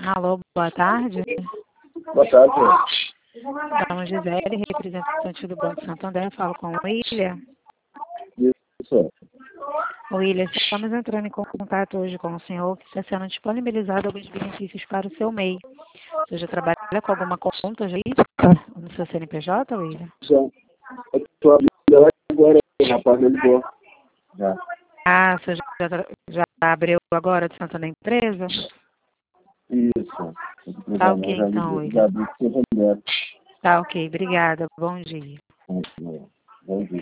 Alô, boa tarde. Boa tarde. Então, Gisele, representante do Banco Santander, falo com o William. Isso. William, estamos entrando em contato hoje com o senhor que está sendo disponibilizado alguns benefícios para o seu MEI. Você já trabalha com alguma conta jurídica no seu CNPJ, William? Eu estou abrindo agora, o rapaz me ligou. Já. Ah, você já abriu agora de Santander Empresa? Isso. Tá ok, então, William. Já abri o Santander. Tá ok, obrigada. Bom dia. Bom dia.